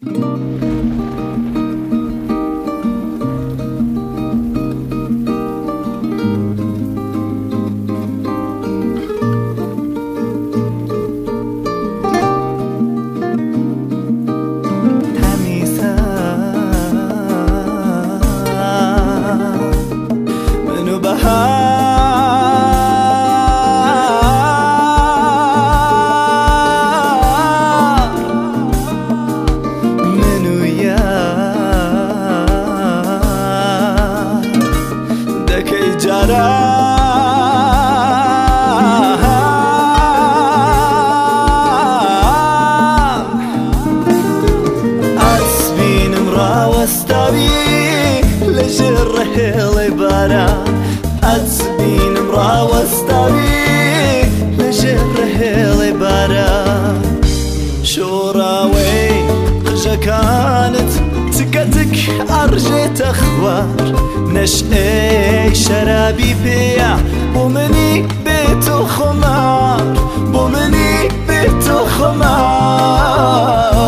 أسبينم راوستاوي لجر هيلي بارا أسبينم راوستاوي لجر هيلي بارا شوراوي قجا كانت تكتك أرجيت أخوار نشأي شرابي بيع بومني بيتو خمار بومني بيتو خمار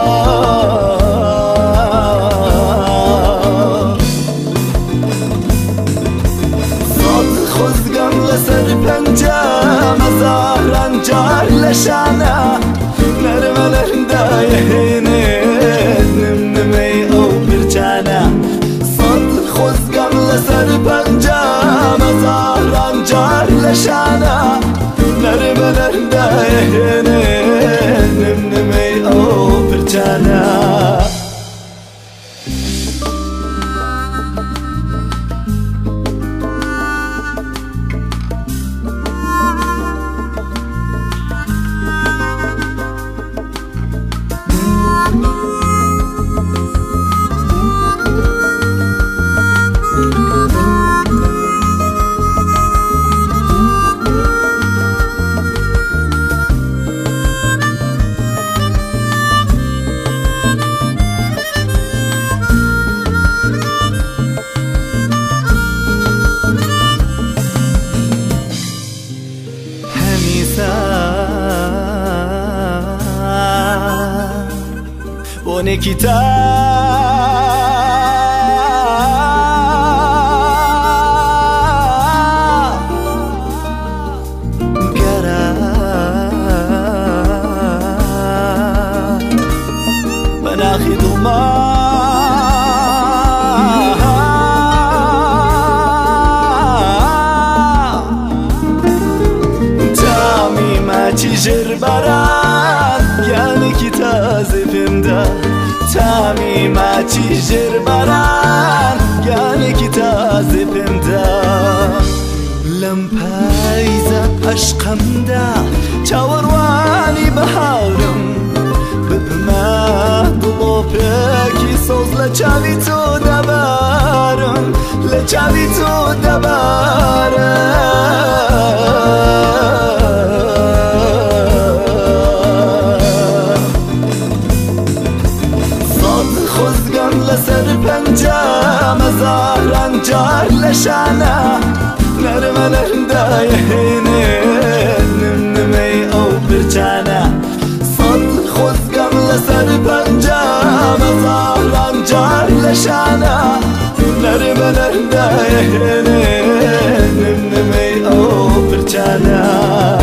صوت خزقم لسر پنجا مزاران جار لشانا نرمى لرندايهيني نمنمي او برجانا صوت خزقم لسر پنجا مزاران جار لشانا نرمى لرندايهيني نمنمي او برجانا Nikita Gara Manakhi duma Tami machi jirbaran Yani kita zifimda تامی ماچی جر بران یعنی کی تازه پمدا لم پایزا عشقم دا چاوروانی بهارم بما دلوپکی سوز لچاوی تو دبارم لچاوی تو دبارم لسر پنجا مزاران جار لشانا نرمى لرندايهيني نمنمي او برجانا صد خزقم لسر پنجا مزاران جار لشانا نرمى لرندايهيني نمنمي او برجانا